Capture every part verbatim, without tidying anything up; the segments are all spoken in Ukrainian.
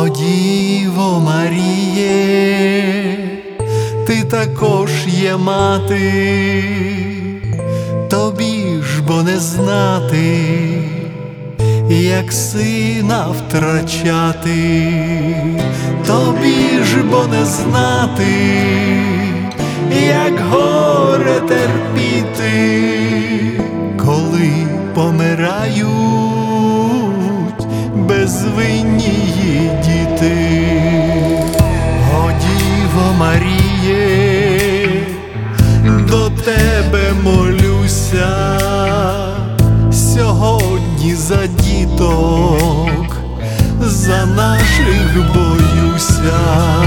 О, Діво Маріє, ти також є мати, тобі ж бо не знати, як сина втрачати, тобі ж бо не знати, як горе терпіти, коли помирають безвинні діти. О, Діво Маріє, до тебе молюся сьогодні за діток, за наших боюся.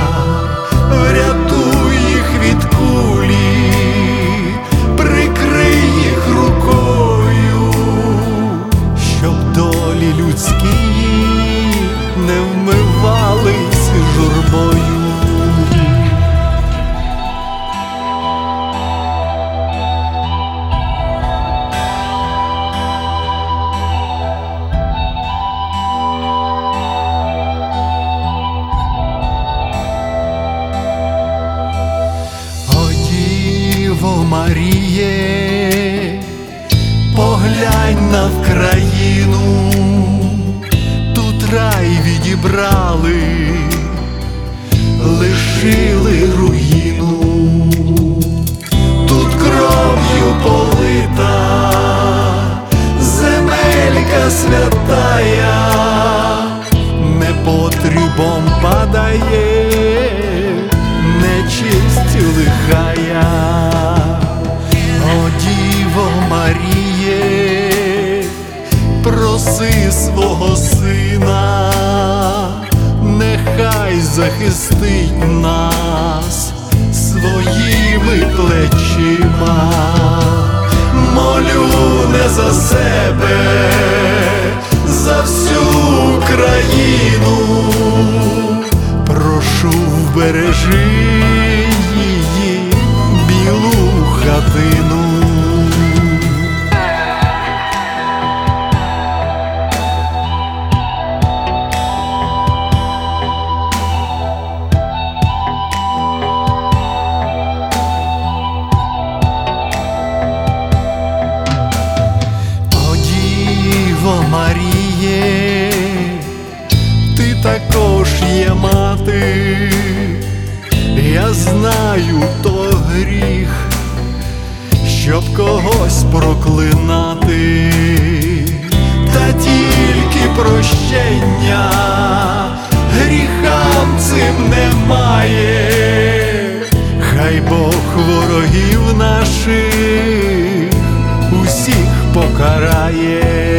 Врятуй їх від кулі, прикрий їх рукою, щоб долі людські не вмивались журбою. Діво Маріє, поглянь на Вкраїну, тут рай відібрали, лишили руїну, тут кров'ю полита земелька святая, непотрібом падає нечисть лихая. О, Діво Маріє, проси свого сина, нехай захистить нас своїми плечима. Молю не за себе, за всю країну, прошу вбережи її білу хатину. О, Діво Маріє, ти також є мати, я знаю, то гріх, щоб когось проклинати, та тільки прощення гріхам цим немає. Хай Бог ворогів наших усіх покарає.